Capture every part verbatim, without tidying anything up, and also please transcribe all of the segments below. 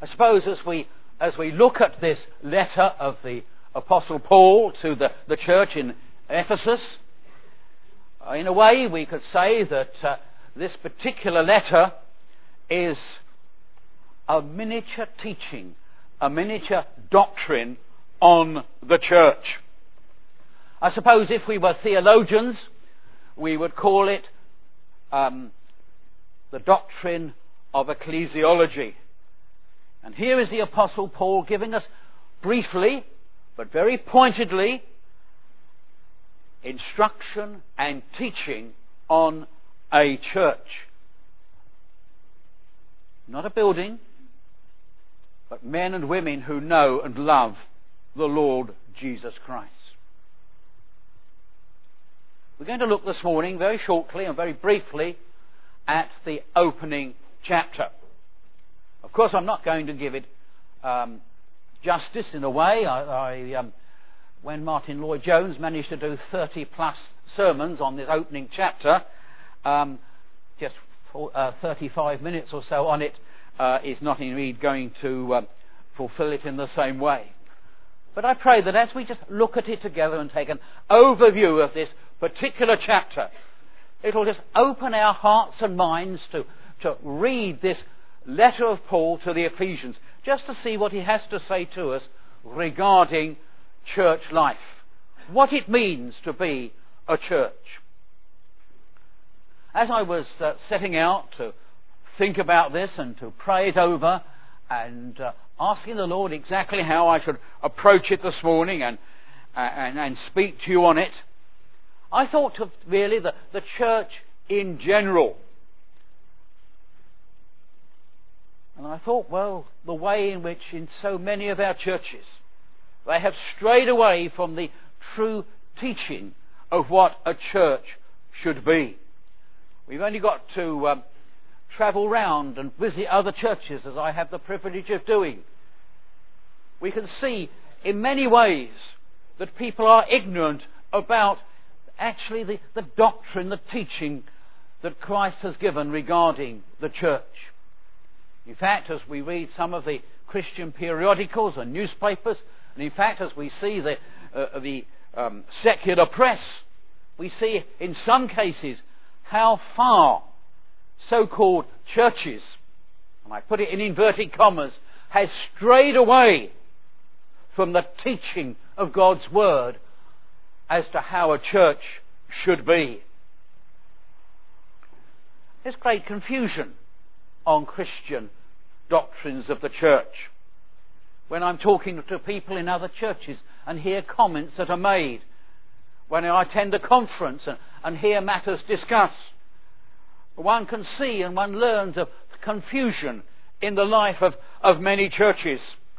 I suppose as we as we look at this letter of the Apostle Paul to the, the church in Ephesus, uh, in a way we could say that uh, this particular letter is a miniature teaching, a miniature doctrine on the church. I suppose if we were theologians, we would call it um, the doctrine of ecclesiology. And here is the Apostle Paul giving us briefly, but very pointedly, instruction and teaching on a church. Not a building, but men and women who know and love the Lord Jesus Christ. We're going to look this morning very shortly and very briefly at the opening chapter. Of course, I'm not going to give it um, justice in a way. I, I, um, when Martin Lloyd-Jones managed to do thirty plus sermons on this opening chapter, um, just for, uh, thirty-five minutes or so on it uh, is not indeed going to um, fulfill it in the same way. But I pray that as we just look at it together and take an overview of this particular chapter, it'll just open our hearts and minds to, to read this letter of Paul to the Ephesians, just to see what he has to say to us regarding church life, what it means to be a church. As I was uh, setting out to think about this and to pray it over and uh, asking the Lord exactly how I should approach it this morning and, uh, and, and speak to you on it, I thought of really the, the church in general. And I thought, well, the way in which in so many of our churches they have strayed away from the true teaching of what a church should be. We've only got to um, travel round and visit other churches, as I have the privilege of doing. We can see in many ways that people are ignorant about actually the, the doctrine, the teaching that Christ has given regarding the church. In fact, as we read some of the Christian periodicals and newspapers, and in fact as we see the, uh, the um, secular press, we see in some cases how far so-called churches, and I put it in inverted commas, has strayed away from the teaching of God's Word as to how a church should be. There's great confusion on Christian doctrines of the church. When I'm talking to people in other churches and hear comments that are made, when I attend a conference and, and hear matters discussed, one can see and one learns of confusion in the life of, of many churches.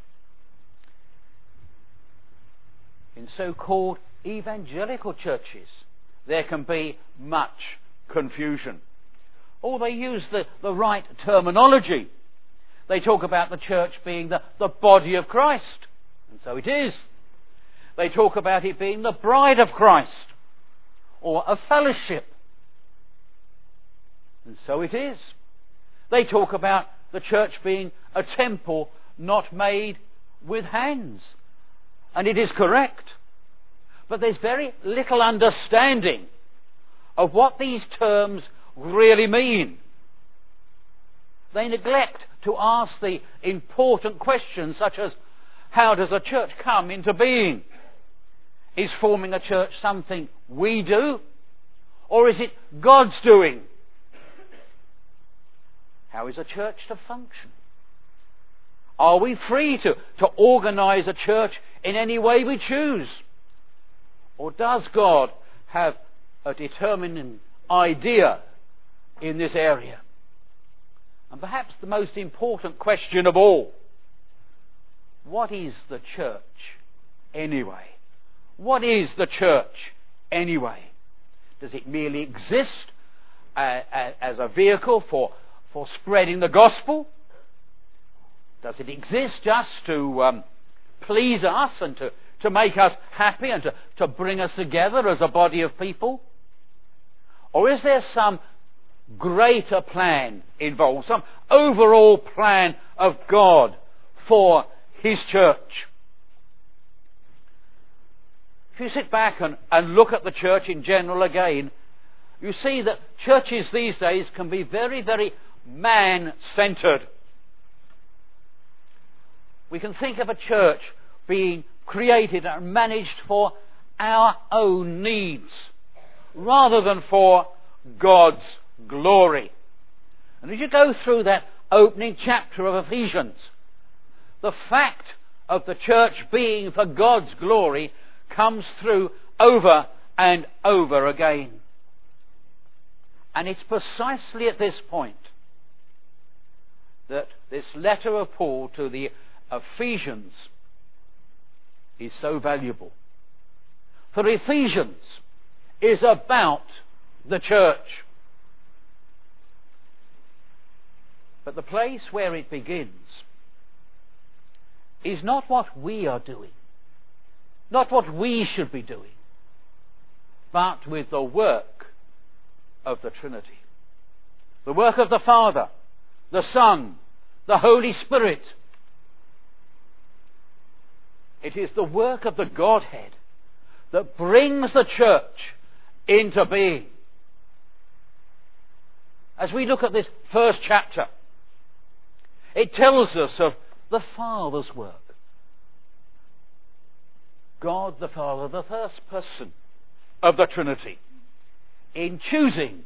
In so-called evangelical churches, there can be much confusion. Or they use the, the right terminology. They talk about the church being the, the body of Christ, and so it is. They talk about it being the bride of Christ, or a fellowship, and so it is. They talk about the church being a temple not made with hands, and it is correct. But there's very little understanding of what these terms really mean. They neglect to ask the important questions such as, how does a church come into being? Is forming a church something we do, or is it God's doing? How is a church to function? Are we free to, to organise a church in any way we choose? Or does God have a determining idea in this area? And perhaps the most important question of all, what is the church anyway? What is the church anyway? Does it merely exist uh, as a vehicle for, for spreading the gospel? Does it exist just to um, please us and to, to make us happy and to, to bring us together as a body of people? Or is there some greater plan involved, some overall plan of God for his church. If you sit back and, and look at the church in general again, you see that churches these days can be very, very man-centred. We can think of a church being created and managed for our own needs rather than for God's glory. And as you go through that opening chapter of Ephesians, the fact of the church being for God's glory comes through over and over again. And it's precisely at this point that this letter of Paul to the Ephesians is so valuable. For Ephesians is about the church. But the place where it begins is not what we are doing, not what we should be doing, but with the work of the Trinity. The work of the Father, the Son, the Holy Spirit. It is the work of the Godhead that brings the church into being. As we look at this first chapter, it tells us of the Father's work. God the Father, the first person of the Trinity, in choosing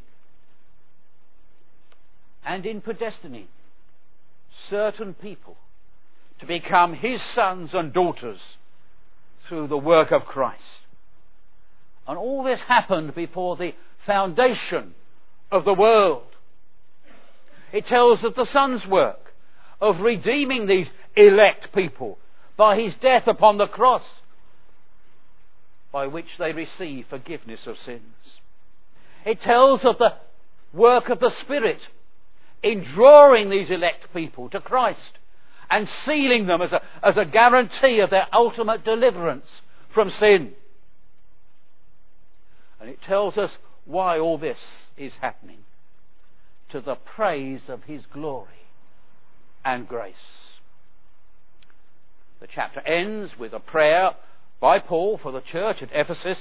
and in predestining certain people to become his sons and daughters through the work of Christ. And all this happened before the foundation of the world. It tells of the Son's work of redeeming these elect people by his death upon the cross, by which they receive forgiveness of sins. It tells of the work of the Spirit in drawing these elect people to Christ and sealing them as a, as a guarantee of their ultimate deliverance from sin. And it tells us why all this is happening, to the praise of his glory and grace. The chapter ends with a prayer by Paul for the church at Ephesus,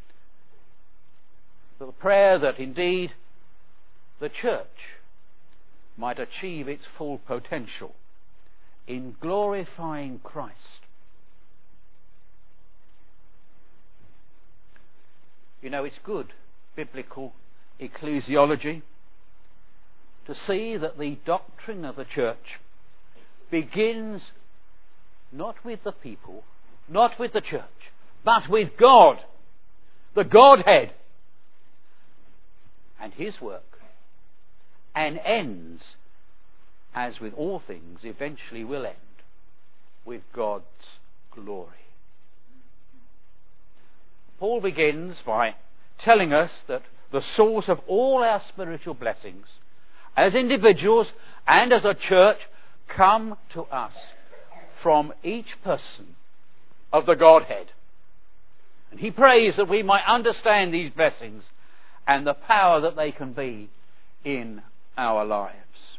the prayer that indeed the church might achieve its full potential in glorifying Christ. You know, it's good biblical ecclesiology to see that the doctrine of the church begins not with the people, not with the church, but with God, the Godhead, and his work, and ends, as with all things, eventually will end, with God's glory. Paul begins by telling us that the source of all our spiritual blessings, as individuals and as a church, come to us from each person of the Godhead. And he prays that we might understand these blessings and the power that they can be in our lives.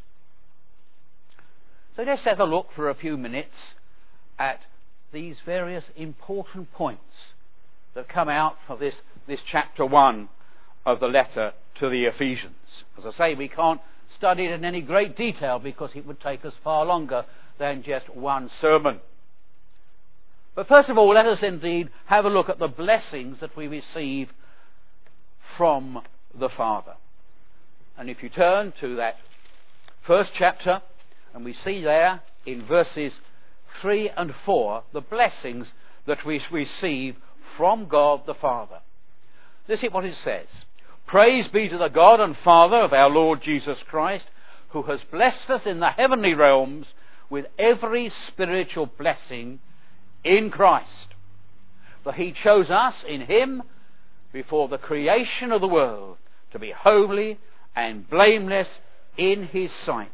So let's have a look for a few minutes at these various important points that come out of this, this chapter one of the letter to the Ephesians. As I say, we can't study it in any great detail because it would take us far longer than just one sermon. But first of all, let us indeed have a look at the blessings that we receive from the Father. And if you turn to that first chapter, and we see there in verses three and four the blessings that we receive from God the Father. This is what it says. Praise be to the God and Father of our Lord Jesus Christ, who has blessed us in the heavenly realms with every spiritual blessing in Christ. For he chose us in him before the creation of the world to be holy and blameless in his sight.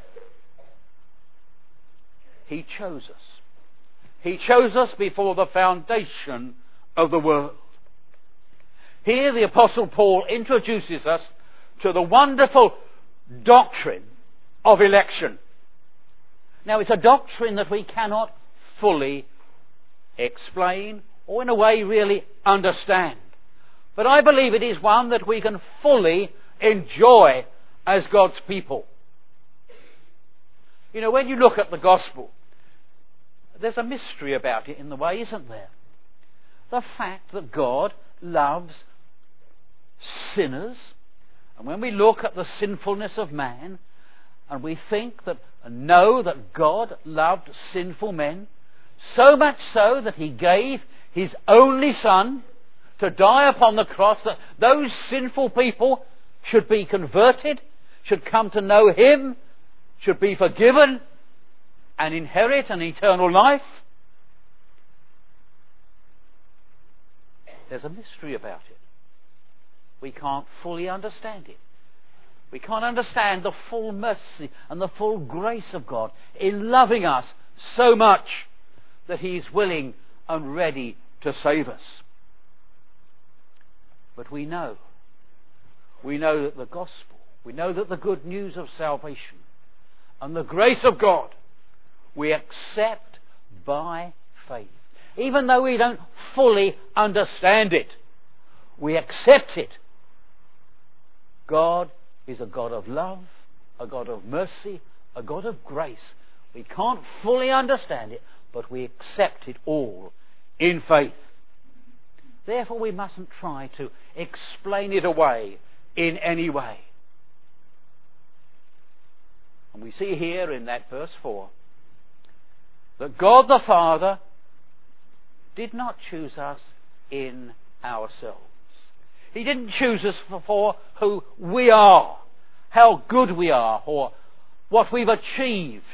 He chose us. He chose us before the foundation of the world. Here the Apostle Paul introduces us to the wonderful doctrine of election. Now, it's a doctrine that we cannot fully explain or in a way really understand. But I believe it is one that we can fully enjoy as God's people. You know, when you look at the gospel, there's a mystery about it in the way, isn't there? The fact that God loves sinners, and when we look at the sinfulness of man, and we think that, and know that God loved sinful men, so much so that he gave his only Son to die upon the cross, that those sinful people should be converted, should come to know him, should be forgiven, and inherit an eternal life. There's a mystery about it. We can't fully understand it. We can't understand the full mercy and the full grace of God in loving us so much that he is willing and ready to save us. But we know, we know that the gospel, we know that the good news of salvation and the grace of God we accept by faith. Even though we don't fully understand it, we accept it. God is a God of love, a God of mercy, a God of grace. We can't fully understand it, but we accept it all in faith. Therefore, we mustn't try to explain it away in any way. And we see here in that verse four that God the Father did not choose us in ourselves. He didn't choose us for, for who we are, how good we are, or what we've achieved.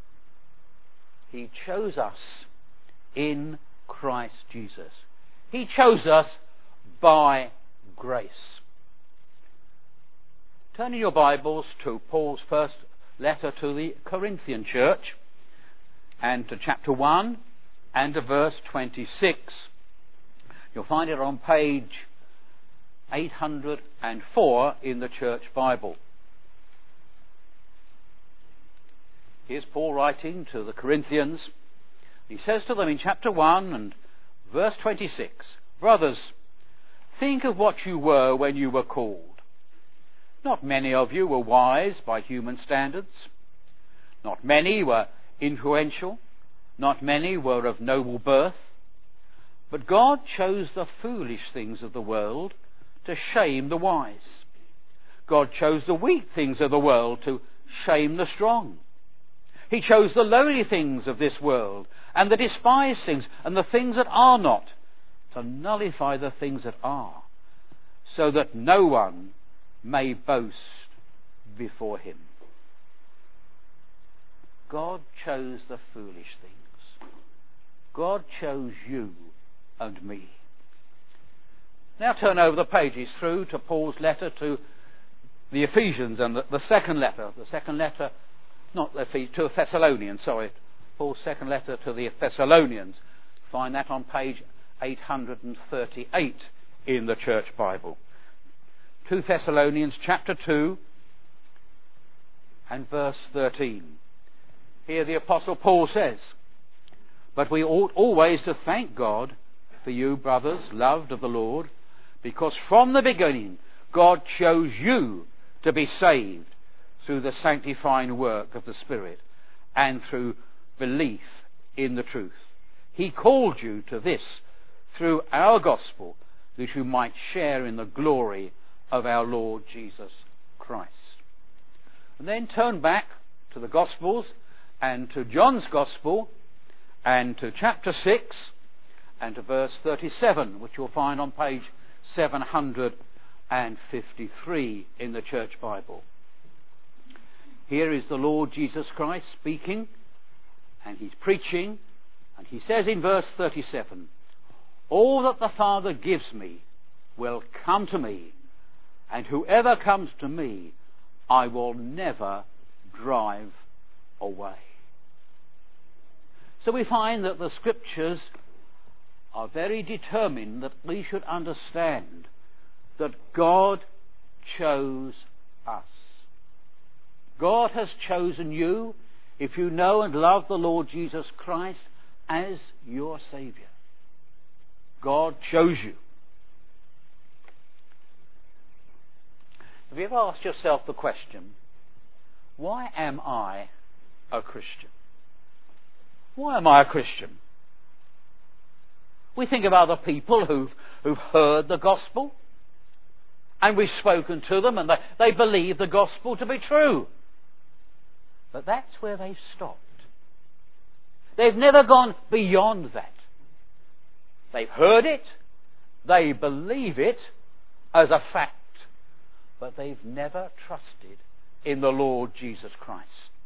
He chose us in Christ Jesus. He chose us by grace. Turn in your Bibles to Paul's first letter to the Corinthian church, and to chapter one and to verse twenty-six. You'll find it on page eight hundred four in the church Bible. Here's Paul writing to the Corinthians. He says to them in chapter one and verse twenty-six, "Brothers, think of what you were when you were called. Not many of you were wise by human standards. Not many were influential. Not many were of noble birth. But God chose the foolish things of the world to shame the wise. God chose the weak things of the world to shame the strong. He chose the lowly things of this world and the despised things and the things that are not, to nullify the things that are, so that no one may boast before him." God chose the foolish things. God chose you and me. Now turn over the pages through to Paul's letter to the Ephesians and the, the second letter, the second letter, not the Ephesians, to the Thessalonians, sorry, Paul's second letter to the Thessalonians. Find that on page eight hundred thirty-eight in the church Bible. Two Thessalonians chapter two and verse thirteen. Here the Apostle Paul says, "But we ought always to thank God for you, brothers, loved of the Lord, because from the beginning God chose you to be saved through the sanctifying work of the Spirit and through belief in the truth. He called you to this through our gospel, that you might share in the glory of our Lord Jesus Christ." And then turn back to the Gospels and to John's Gospel and to chapter six and to verse thirty-seven, which you'll find on page seven hundred fifty-three in the church Bible. Here is the Lord Jesus Christ speaking, and he's preaching, and he says in verse thirty-seven, "All that the Father gives me will come to me, and whoever comes to me I will never drive away." So we find that the Scriptures are very determined that we should understand that God chose us. God has chosen you if you know and love the Lord Jesus Christ as your Saviour. God chose you. Have you ever asked yourself the question, why am I a Christian? Why am I a Christian? We think of other people who've, who've heard the gospel, and we've spoken to them, and they, they believe the gospel to be true. But that's where they've stopped. They've never gone beyond that. They've heard it, they believe it as a fact, but they've never trusted in the Lord Jesus Christ.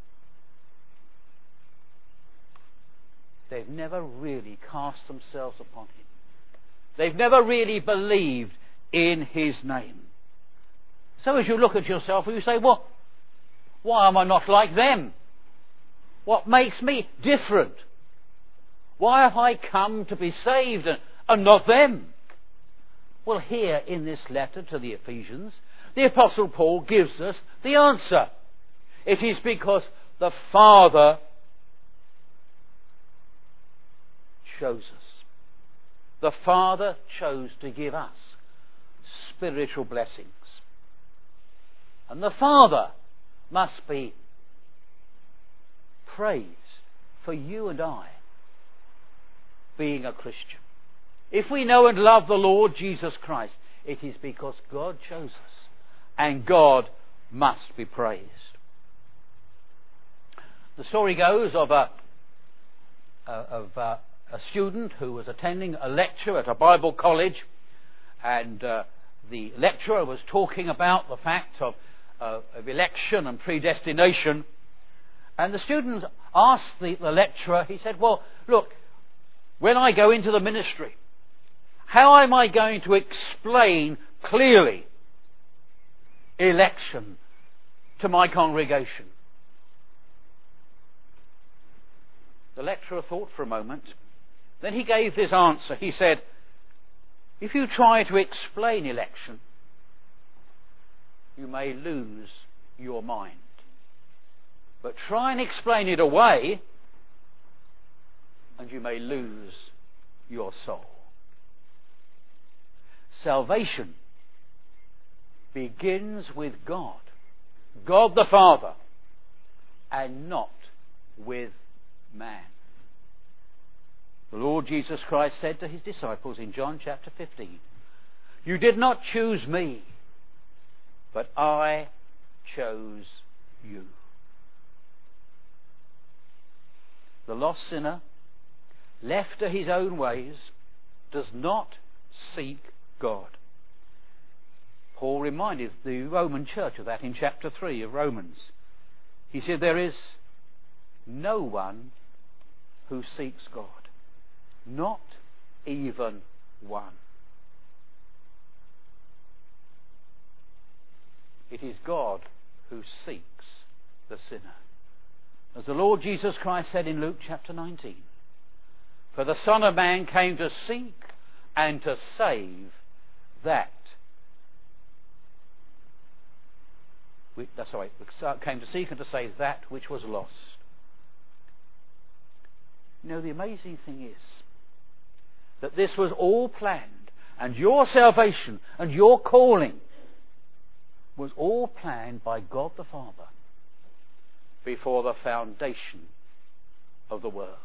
They've never really cast themselves upon Him. They've never really believed in His name. So as you look at yourself, you say, well, why am I not like them? What makes me different? Why have I come to be saved and, and not them? Well, here in this letter to the Ephesians, the Apostle Paul gives us the answer. It is because the Father chose us. The Father chose to give us spiritual blessings. And the Father must be praised for you and I being a Christian. If we know and love the Lord Jesus Christ, it is because God chose us, and God must be praised. The story goes of a, of a, a student who was attending a lecture at a Bible college, and uh, the lecturer was talking about the fact of, uh, of election and predestination, and the student asked the, the lecturer, he said, well, look, when I go into the ministry, how am I going to explain clearly election to my congregation? The lecturer thought for a moment. Then he gave this answer. He said, if you try to explain election, you may lose your mind. But try and explain it away, and you may lose your soul. Salvation begins with God, God the Father, and not with man. The Lord Jesus Christ said to His disciples in John chapter fifteen, you did not choose me, but I chose you. The lost sinner, left to his own ways, does not seek God. Paul reminded the Roman church of that in chapter three of Romans. He said, there is no one who seeks God, not even one. It is God who seeks the sinner. As the Lord Jesus Christ said in Luke chapter nineteen, for the Son of Man came to seek and to save that which, sorry, came to seek and to save that which was lost. You know, the amazing thing is that this was all planned, and your salvation and your calling was all planned by God the Father before the foundation of the world.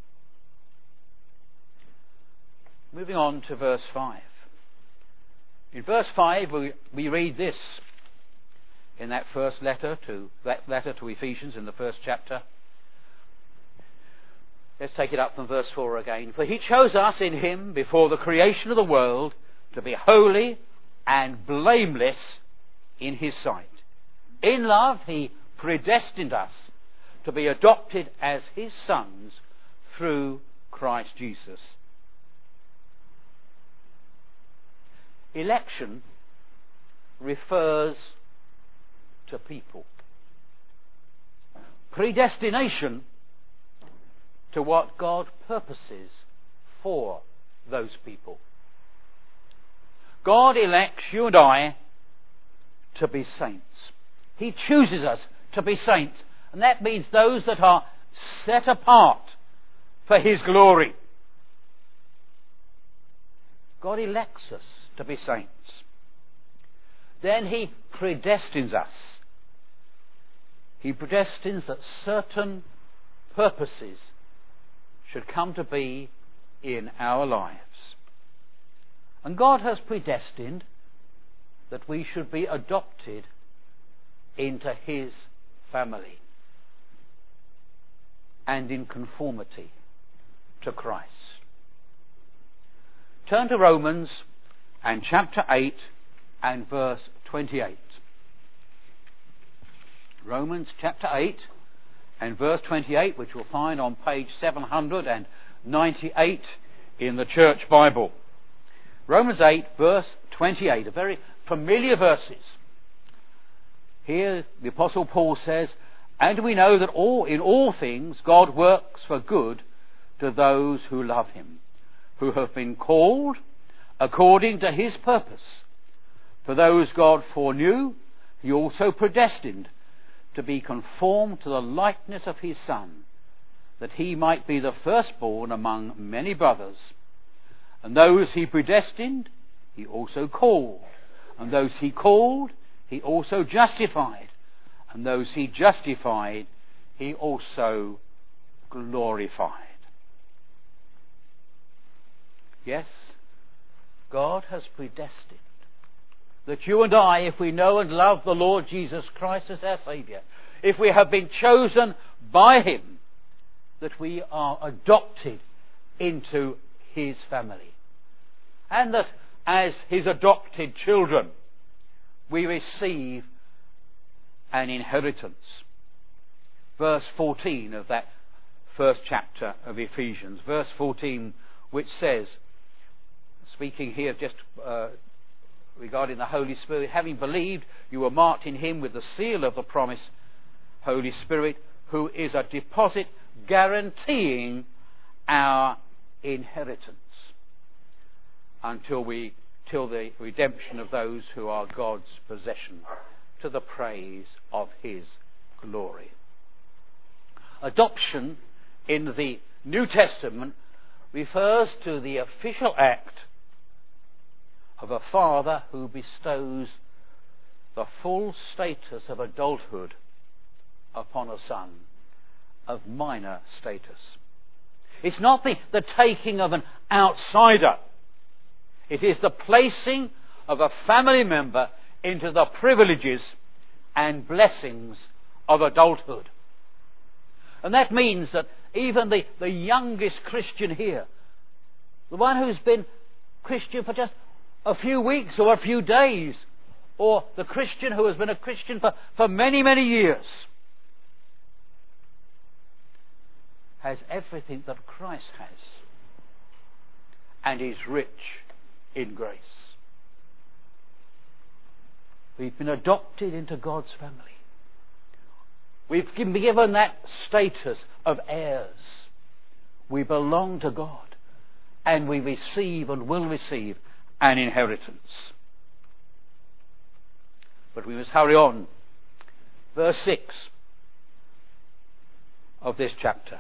Moving on to verse five. In verse five we, we read this in that first letter to that letter to Ephesians in the first chapter. Let's take it up from verse four again. For He chose us in Him before the creation of the world to be holy and blameless in His sight. In love He predestined us to be adopted as His sons through Christ Jesus. Election refers to people. Predestination to what God purposes for those people. God elects you and I to be saints. He chooses us to be saints And that means those that are set apart for His glory. God elects us to be saints. Then He predestines us. He predestines that certain purposes should come to be in our lives. And God has predestined that we should be adopted into His family and in conformity to Christ. Turn to Romans and chapter eight and verse twenty-eight. Romans chapter eight and verse twenty-eight, which you'll find on page seven hundred ninety-eight in the Church Bible. Romans eight verse twenty-eight, a very familiar verses. Here the Apostle Paul says, "And we know that all in all things God works for good to those who love Him, who have been called according to His purpose. For those God foreknew, He also predestined to be conformed to the likeness of His Son, that He might be the firstborn among many brothers. And those He predestined, He also called. And those He called, He also justified. And those He justified, He also glorified." Yes, God has predestined that you and I, if we know and love the Lord Jesus Christ as our Saviour, if we have been chosen by Him, that we are adopted into His family. And that as His adopted children, we receive an inheritance. Verse fourteen of that first chapter of Ephesians, verse fourteen, which says, speaking here just uh, regarding the Holy Spirit, "Having believed, you were marked in Him with the seal of the promise, Holy Spirit, who is a deposit guaranteeing our inheritance until we till the redemption of those who are God's possession, to the praise of His glory." Adoption in the New Testament refers to the official act of a father who bestows the full status of adulthood upon a son of minor status. It's not the, the taking of an outsider. It is the placing of a family member into the privileges and blessings of adulthood. And that means that even the, the youngest Christian here, the one who's been Christian for just a few weeks or a few days, or the Christian who has been a Christian for, for many, many years, has everything that Christ has and is rich in grace. We've been adopted into God's family. We've been given that status of heirs. We belong to God, and we receive and will receive an inheritance. But we must hurry on. Verse six of this chapter.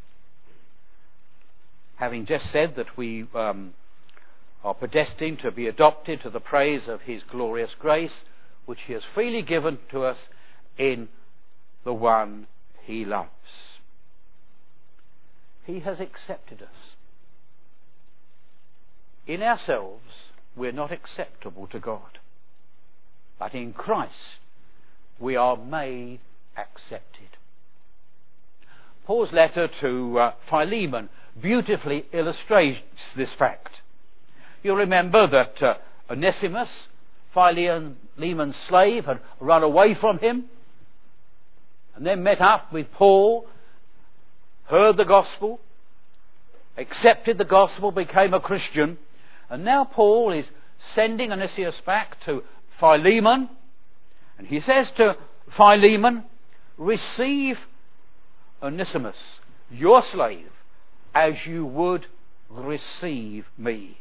Having just said that we um, are predestined to be adopted to the praise of His glorious grace, which He has freely given to us in the one He loves. He has accepted us. In ourselves, we're not acceptable to God. But in Christ, we are made accepted. Paul's letter to uh, Philemon beautifully illustrates this fact. You'll remember that uh, Onesimus, Philemon's slave, had run away from him and then met up with Paul, heard the gospel, accepted the gospel, became a Christian, and now Paul is sending Onesimus back to Philemon, and he says to Philemon, "Receive Onesimus, your slave, as you would receive me."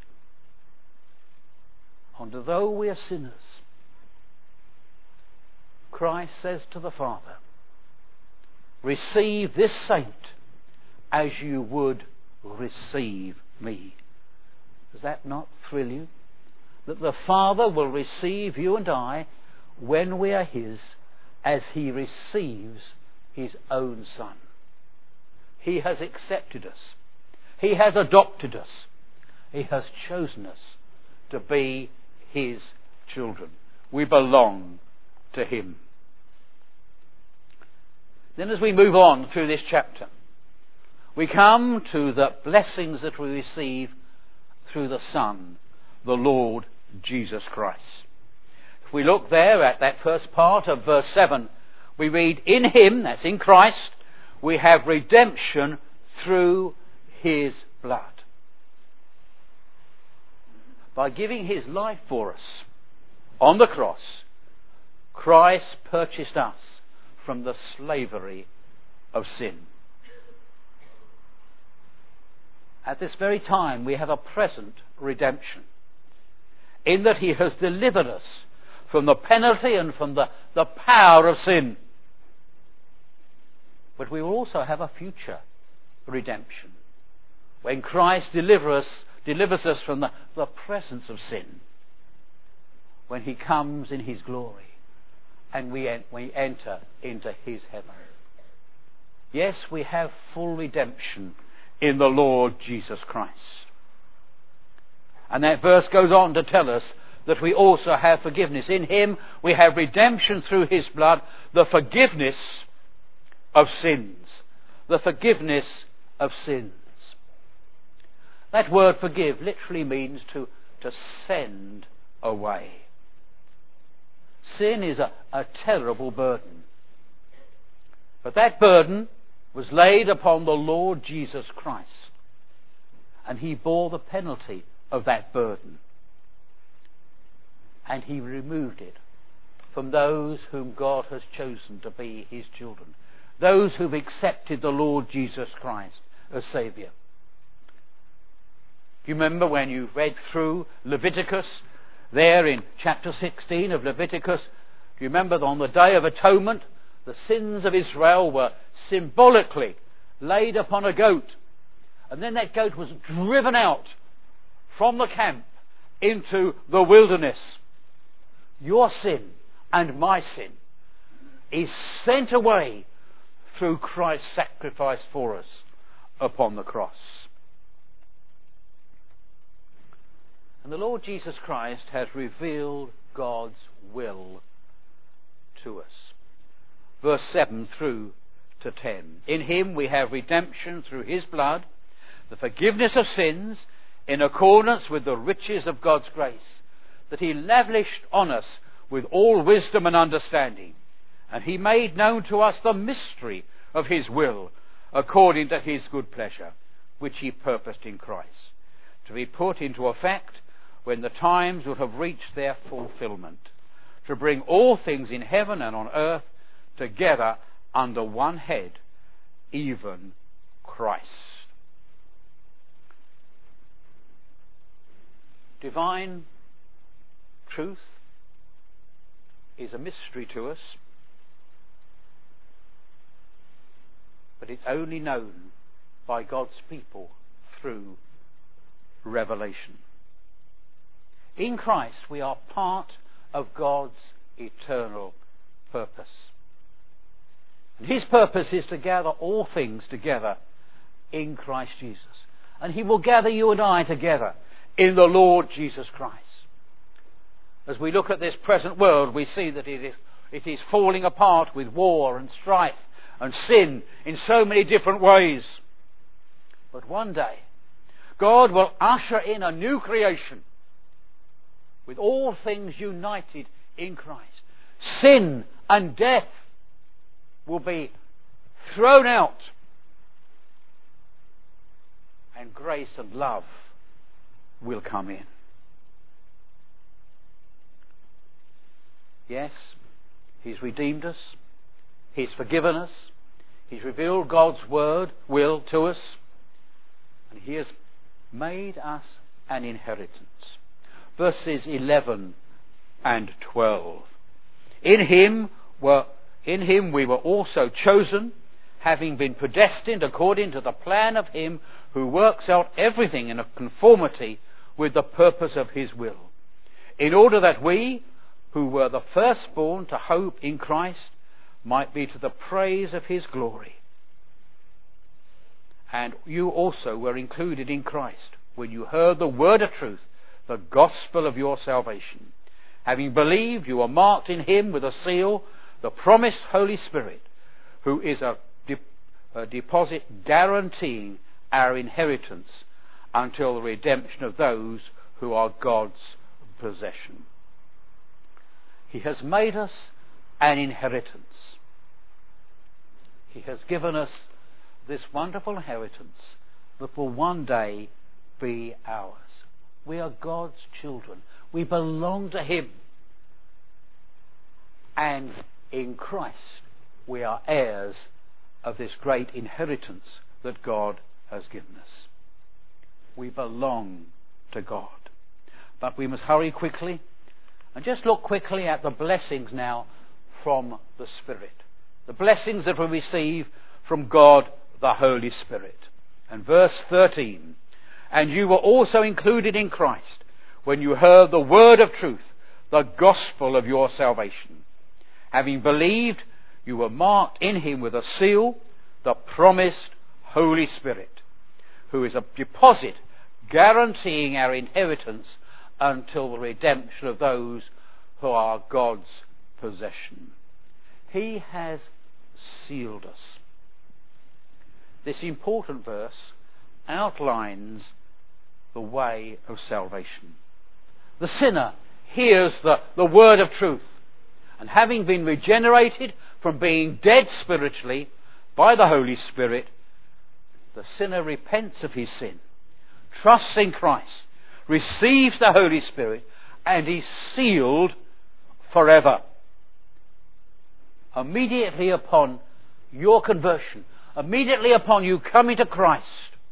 And though we are sinners, Christ says to the Father, receive this saint as you would receive me. Does that not thrill you? That the Father will receive you and I when we are his, as he receives his own Son. He has accepted us. He has adopted us. He has chosen us to be his children. We belong to him. Then as we move on through this chapter, we come to the blessings that we receive through the Son, the Lord Jesus Christ. If we look there at that first part of verse seven, we read, in him, that's in Christ, we have redemption through his blood. By giving his life for us on the cross, Christ purchased us from the slavery of sin. At this very time we have a present redemption, in that he has delivered us from the penalty and from the, the power of sin. But we will also have a future redemption, when Christ delivers us, delivers us from the, the presence of sin, when he comes in his glory and we, en- we enter into his heaven. Yes, we have full redemption in the Lord Jesus Christ. And that verse goes on to tell us that we also have forgiveness. In him we have redemption through his blood, the forgiveness of sins. The forgiveness of sins. That word forgive literally means to, to send away. Sin is a, a terrible burden. But that burden was laid upon the Lord Jesus Christ, and he bore the penalty of that burden, and he removed it from those whom God has chosen to be his children, those who've accepted the Lord Jesus Christ as Saviour. Do you remember when you read through Leviticus, there in chapter sixteen of Leviticus? Do you remember that on the Day of Atonement, the sins of Israel were symbolically laid upon a goat, and then that goat was driven out from the camp into the wilderness? Your sin and my sin is sent away through Christ's sacrifice for us upon the cross. And the Lord Jesus Christ has revealed God's will to us. Verse seven through to ten. In him we have redemption through his blood, the forgiveness of sins, in accordance with the riches of God's grace, that he lavished on us with all wisdom and understanding. And he made known to us the mystery of his will, according to his good pleasure, which he purposed in Christ, to be put into effect when the times would have reached their fulfillment, to bring all things in heaven and on earth together under one head, even Christ. Divine truth is a mystery to us, but it's only known by God's people through revelation. In Christ we are part of God's eternal purpose. And his purpose is to gather all things together in Christ Jesus. And he will gather you and I together in the Lord Jesus Christ. As we look at this present world, we see that it is, it is falling apart with war and strife and sin in so many different ways. But one day, God will usher in a new creation with all things united in Christ. Sin and death will be thrown out, and grace and love will come in. Yes, he's redeemed us, he's forgiven us, he's revealed God's word, will to us, and he has made us an inheritance. Verses eleven and twelve. In him were in him we were also chosen, having been predestined according to the plan of him who works out everything in a conformity with the purpose of his will, in order that we, who were the firstborn to hope in Christ, might be to the praise of his glory. And you also were included in Christ when you heard the word of truth, the gospel of your salvation. Having believed, you were marked in him with a seal, the promised Holy Spirit, who is a, de- a deposit guaranteeing our inheritance until the redemption of those who are God's possession. He has made us an inheritance. He has given us this wonderful inheritance that will one day be ours. We are God's children. We belong to him. And in Christ we are heirs of this great inheritance that God has given us. We belong to God. But we must hurry quickly and just look quickly at the blessings now from the Spirit. The blessings that we receive from God the Holy Spirit. And verse thirteen, and you were also included in Christ when you heard the word of truth, the gospel of your salvation. Having believed, you were marked in him with a seal, the promised Holy Spirit, who is a deposit guaranteeing our inheritance until the redemption of those who are God's possession. He has sealed us. This important verse outlines the way of salvation. The sinner hears the, the word of truth, and having been regenerated from being dead spiritually by the Holy Spirit, the sinner repents of his sin, trusts in Christ, receives the Holy Spirit, and is sealed forever. Immediately upon your conversion, immediately upon you coming to Christ,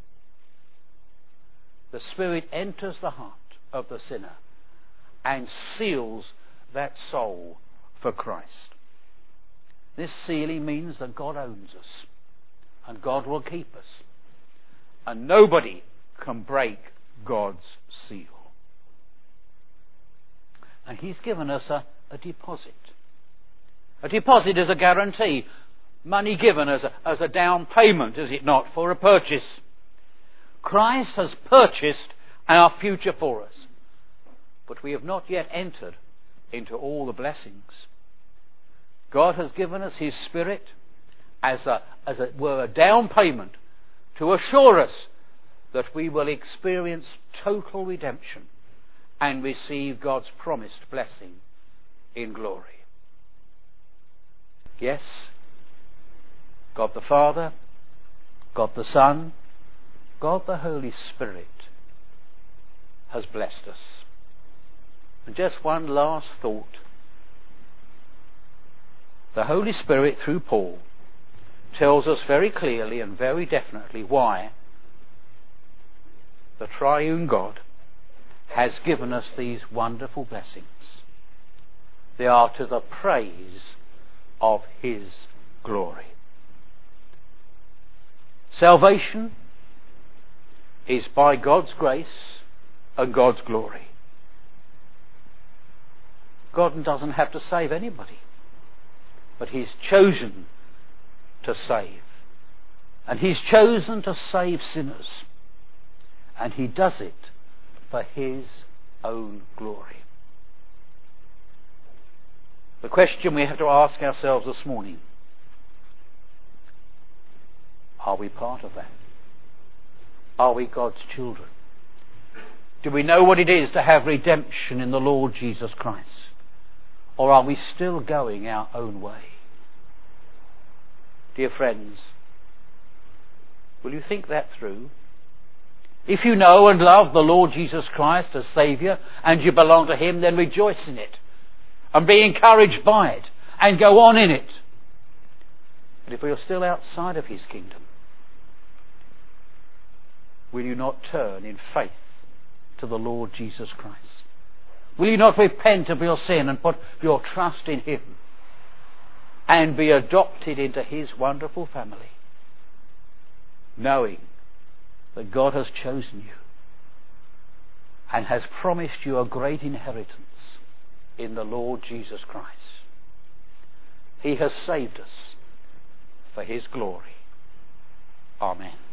the Spirit enters the heart of the sinner and seals that soul for Christ. This sealing means that God owns us and God will keep us, and nobody can break God's seal. And he's given us a, a deposit. A deposit is a guarantee. Money given as a, as a down payment, is it not, for a purchase? Christ has purchased our future for us. But we have not yet entered into all the blessings. God has given us his Spirit as a, as it were, a down payment to assure us that we will experience total redemption and receive God's promised blessing in glory. Yes, God the Father, God the Son, God the Holy Spirit has blessed us. And just one last thought. The Holy Spirit, through Paul, tells us very clearly and very definitely why the triune God has given us these wonderful blessings. They are to the praise of his glory. Salvation is by God's grace and God's glory. God doesn't have to save anybody, but he's chosen to save. And he's chosen to save sinners. And he does it for his own glory. The question we have to ask ourselves this morning: are we part of that? Are we God's children? Do we know what it is to have redemption in the Lord Jesus Christ? Or are we still going our own way? Dear friends, will you think that through? If you know and love the Lord Jesus Christ as Saviour and you belong to him, then rejoice in it and be encouraged by it and go on in it. But if you're still outside of his kingdom, will you not turn in faith to the Lord Jesus Christ? Will you not repent of your sin and put your trust in him and be adopted into his wonderful family? knowing that God has chosen you and has promised you a great inheritance in the Lord Jesus Christ. He has saved us for His glory. Amen.